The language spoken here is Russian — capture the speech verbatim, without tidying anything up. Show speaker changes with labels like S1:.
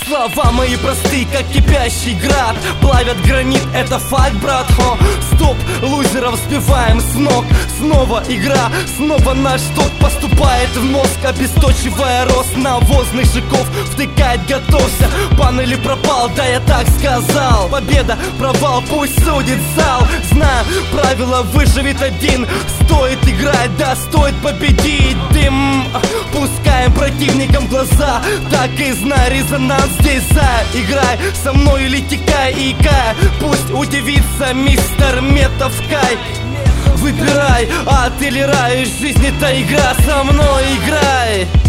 S1: Слова мои просты, как кипящий град, плавят гранит, это факт, брат. О, стоп, лузеров сбиваем с ног. Снова игра, снова наш ток поступает в мозг, обесточивая рост навозных жуков. Втыкает, готовься, пан или пропал, да я так сказал. Победа, провал, пусть судит зал. Знаю, правило выживет один. Стоит играть, да стоит победить. Дым, пускаем противникам глаза, так и знай, резонанс здесь за. Играй со мной или текай и икай, пусть удивится мистер Метовкай. Выбирай, ад или рай, жизнь это игра, со мной играй.